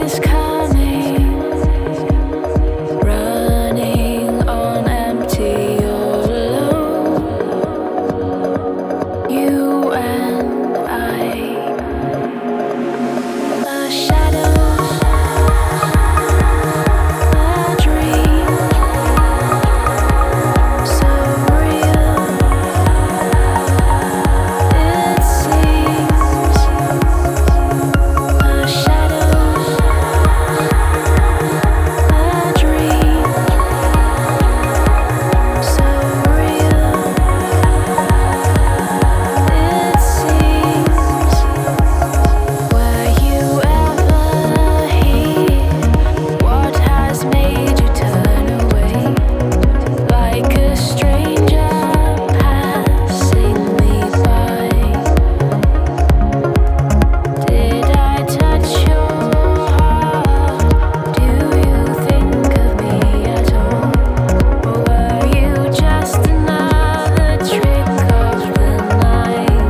this coming. Running on empty, all alone. You and I. A shadow, a dream, so real. It seems a shadow, a dream, so real. It seems. Were you ever here? What has made you turn away? Like a stranger passing me by. Did I touch your heart? Do you think of me at all? Or were you just another trick of the night?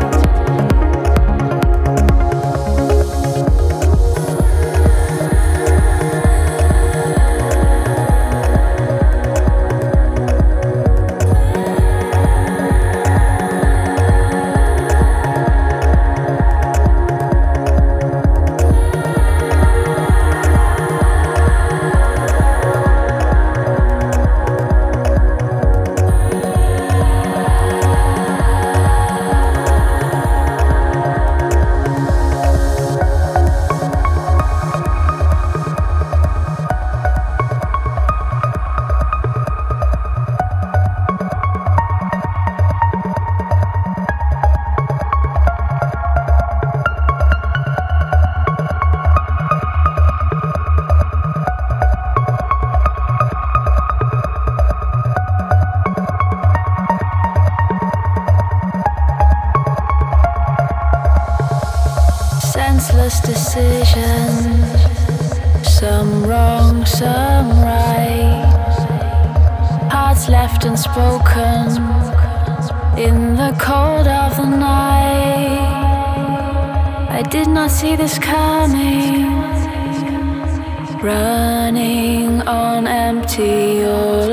Senseless decisions, some wrong, some right. Hearts left unspoken in the cold of the night. I did not see this coming. Running on empty, all